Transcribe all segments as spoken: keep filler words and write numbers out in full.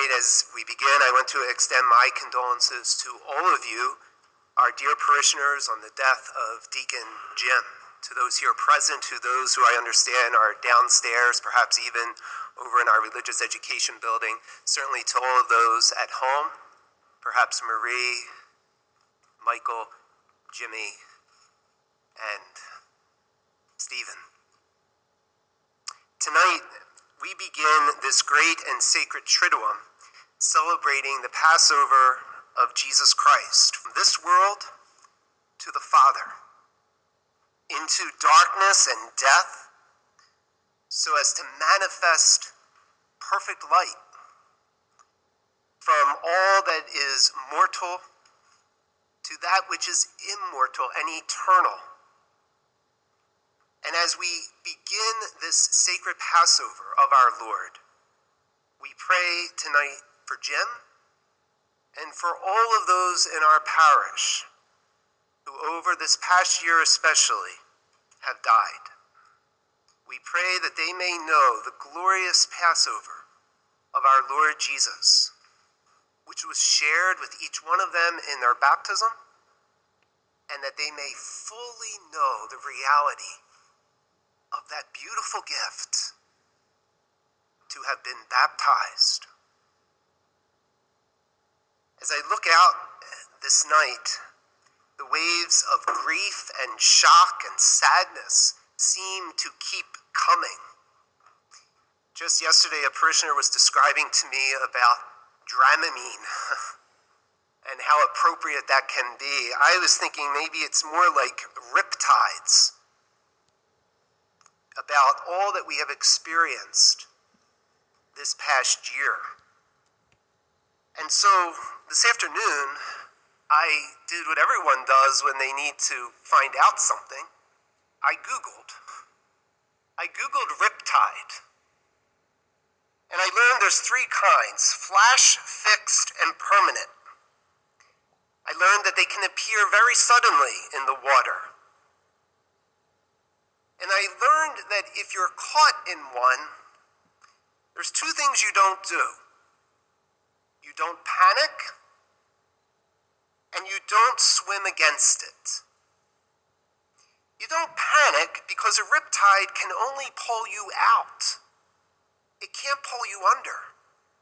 Tonight, as we begin, I want to extend my condolences to all of you, our dear parishioners, on the death of Deacon Jim. To those here present, to those who I understand are downstairs, perhaps even over in our religious education building, certainly to all of those at home, perhaps Marie, Michael, Jimmy, and Stephen. Tonight, we begin this great and sacred Triduum, celebrating the Passover of Jesus Christ, from this world to the Father, into darkness and death, so as to manifest perfect light, from all that is mortal to that which is immortal and eternal. And as we begin this sacred Passover of our Lord, we pray tonight for Jim and for all of those in our parish who over this past year especially have died. We pray that they may know the glorious Passover of our Lord Jesus, which was shared with each one of them in their baptism, and that they may fully know the reality of that beautiful gift to have been baptized. As I look out this night, the waves of grief and shock and sadness seem to keep coming. Just yesterday, a parishioner was describing to me about Dramamine and how appropriate that can be. I was thinking maybe it's more like riptides, about all that we have experienced this past year. And so this afternoon, I did what everyone does when they need to find out something. I Googled. I Googled riptide. And I learned there's three kinds: flash, fixed, and permanent. I learned that they can appear very suddenly in the water. And I learned that if you're caught in one, there's two things you don't do. You don't panic, and you don't swim against it. You don't panic because a riptide can only pull you out. It can't pull you under.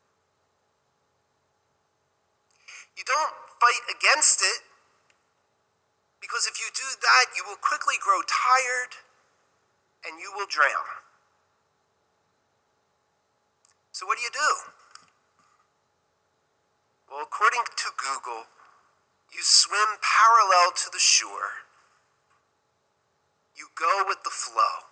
You don't fight against it because if you do that, you will quickly grow tired and you will drown. So what do you do? Well, according to Google, you swim parallel to the shore. You go with the flow.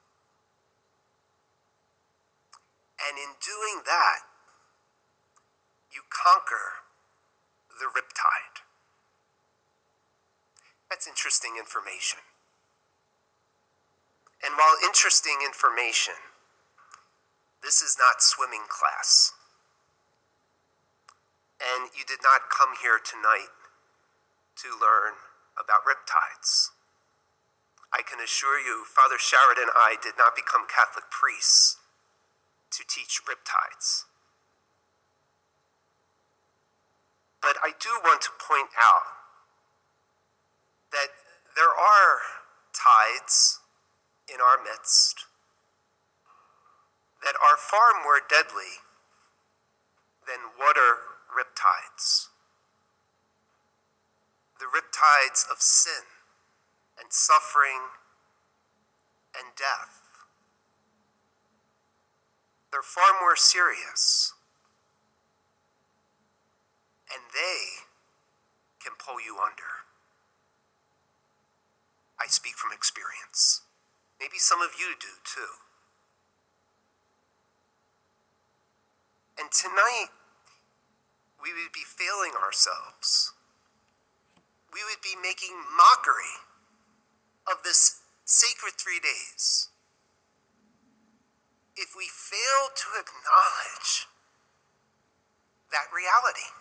And in doing that, you conquer the riptide. That's interesting information. And while interesting information, this is not swimming class. And you did not come here tonight to learn about riptides. I can assure you, Father Sharad and I did not become Catholic priests to teach riptides. But I do want to point out that there are tides in our midst that are far more deadly than water riptides. The riptides of sin and suffering and death. They're far more serious, and they can pull you under. I speak from experience. Maybe some of you do too. And tonight, we would be failing ourselves. We would be making mockery of this sacred three days if we fail to acknowledge that reality.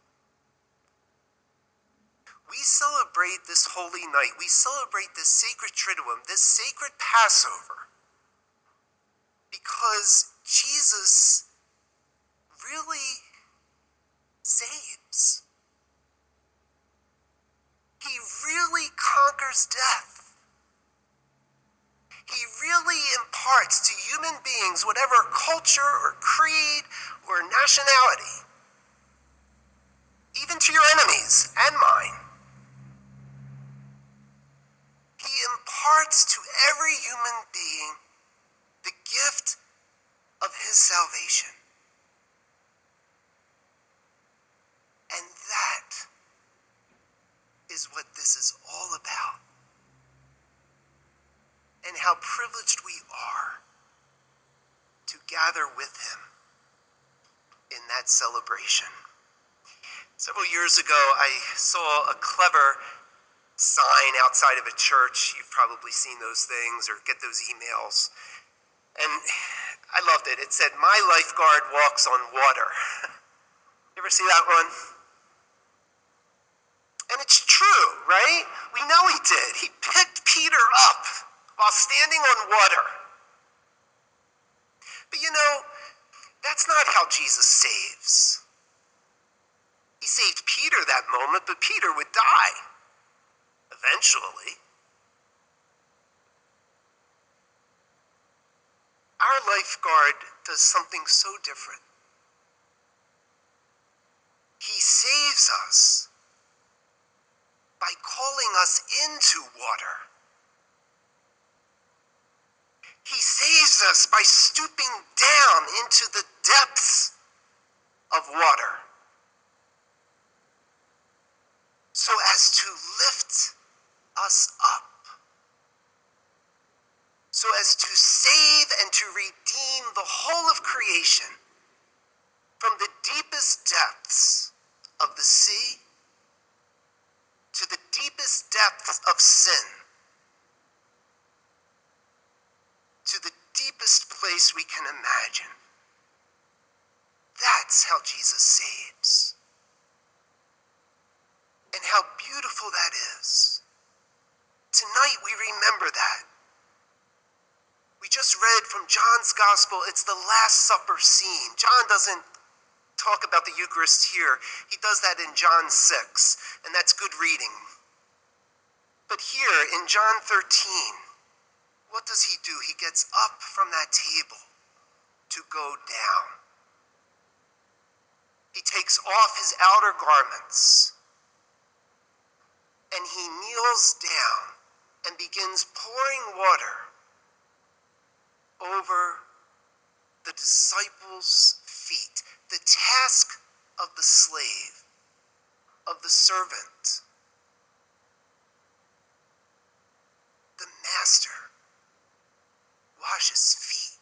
We celebrate this holy night. We celebrate this sacred Triduum, this sacred Passover, because Jesus really saves. He really conquers death. He really imparts to human beings, whatever culture or creed or nationality, even to your enemies and mine, he imparts to every human being the gift of his salvation. And that is what this is all about. And how privileged we are to gather with him in that celebration. Several years ago, I saw a clever sign outside of a church. You've probably seen those things or get those emails. And I loved it. It said, "My lifeguard walks on water." You ever see that one? And it's true, right? We know he did. He picked Peter up while standing on water. But you know, that's not how Jesus saves. He saved Peter that moment, but Peter would die eventually. Our lifeguard does something so different. He saves us by calling us into water. He saves us by stooping down into the depths of water so as to lift us up, so as to save and to redeem the whole of creation from the deepest depths of the sea to the deepest depths of sin, to the deepest place we can imagine. That's how Jesus saves. And how beautiful that is. Tonight we remember that. We just read from John's Gospel, it's the Last Supper scene. John doesn't talk about the Eucharist here. He does that in John six, and that's good reading. But here in John thirteen, what does he do? He gets up from that table to go down. He takes off his outer garments and he kneels down and begins pouring water over the disciples' feet. The task of the slave, of the servant, the master washes feet.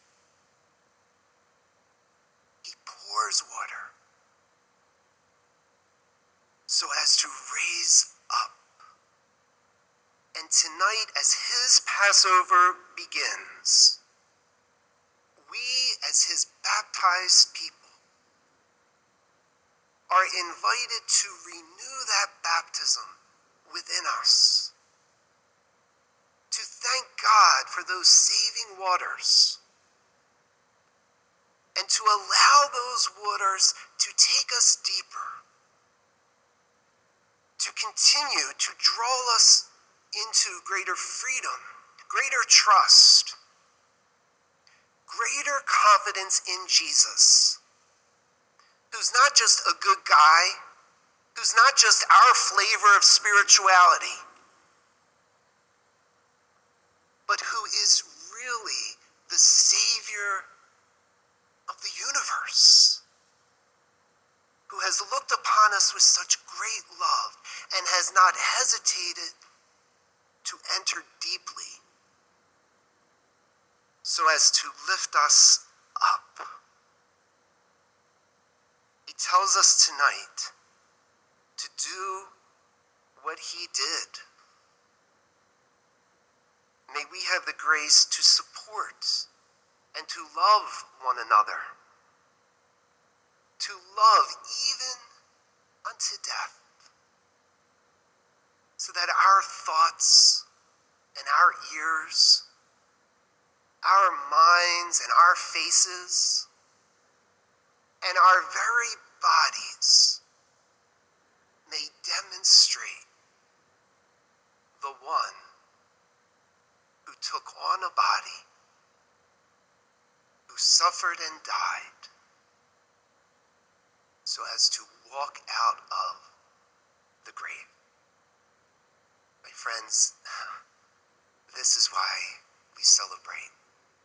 He pours water so as to raise up. And tonight, as his Passover begins, we, as his baptized people, are invited to renew that baptism within us, to thank God for those saving waters, and to allow those waters to take us deeper, to continue to draw us into greater freedom, greater trust, greater confidence in Jesus, who's not just a good guy, who's not just our flavor of spirituality, but who is really the Savior of the universe, who has looked upon us with such great love and has not hesitated to enter deeply so as to lift us up. He tells us tonight to do what he did. May we have the grace to support and to love one another, to love even unto death, so that our thoughts and our ears, our minds and our faces, and our very bodies demonstrate the one who took on a body, who suffered and died, so as to walk out of the grave. My friends, this is why we celebrate.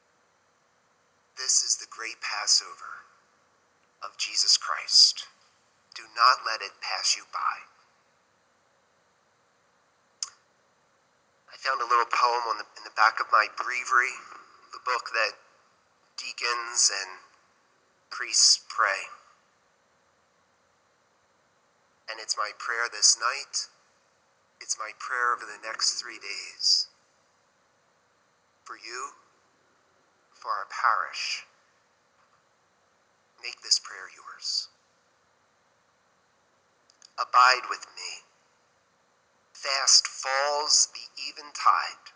This is the great Passover of Jesus Christ. Do not let it pass you by. I found a little poem on the, in the back of my breviary, the book that deacons and priests pray. And it's my prayer this night. It's my prayer over the next three days. For you, for our parish. Make this prayer yours. Abide with me. Fast falls the eventide.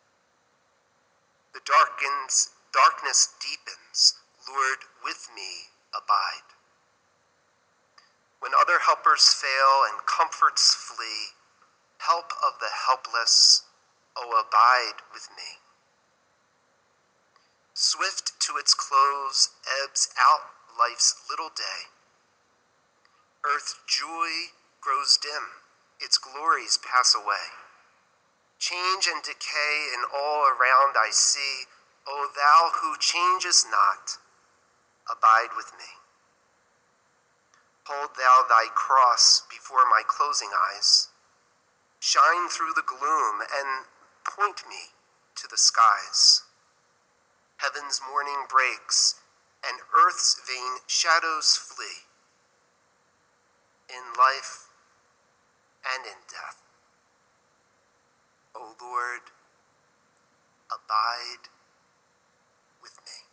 The darkens, darkness deepens. Lord, with me abide. When other helpers fail and comforts flee, help of the helpless, oh, abide with me. Swift to its close ebbs out life's little day. Earth's joy grows dim, its glories pass away. Change and decay in all around I see, O thou who changest not, abide with me. Hold thou thy cross before my closing eyes. Shine through the gloom and point me to the skies. Heaven's morning breaks and earth's vain shadows flee. In life and in death, O Lord, abide with me.